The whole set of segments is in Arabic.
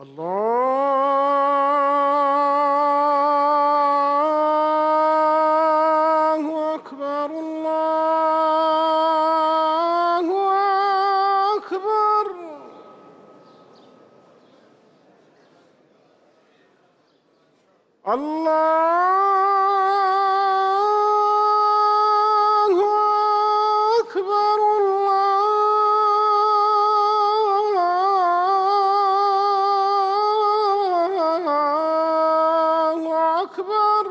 الله أكبر الله أكبر. الله أكبر الله أكبر.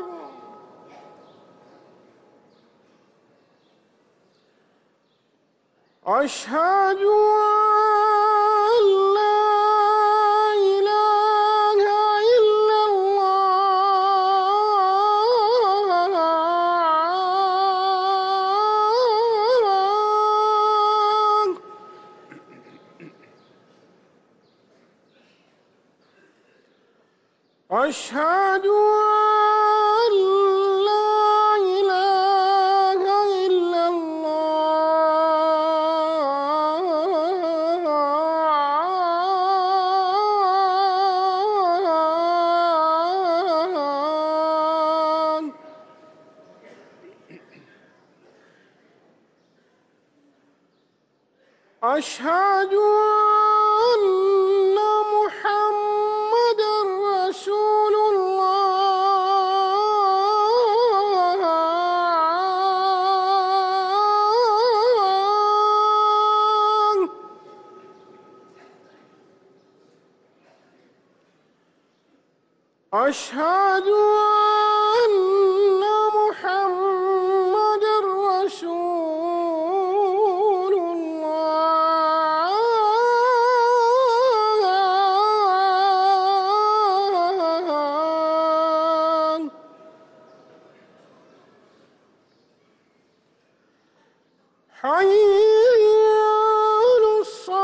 أشهد أن لا إله إلا الله. أشهد أن لا إله إلا الله. أشهد أن محمدًا رسول الله. أشهد أن محمدًا رسول الله. حي على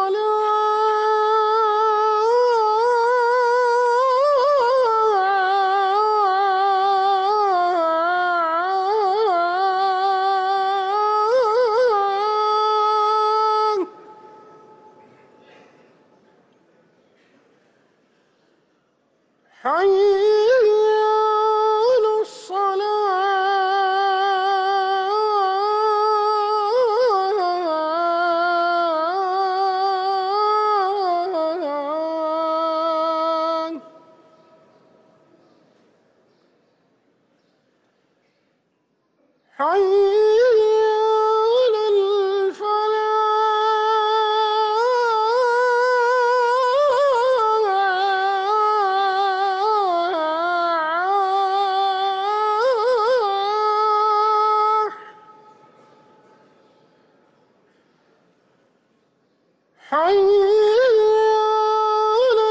الصلاة. حي على الصلاة. حي على الفلاح. حي على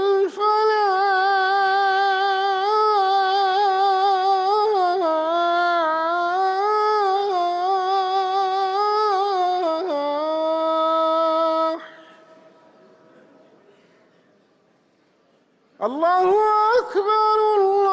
الفلاح. الله أكبر الله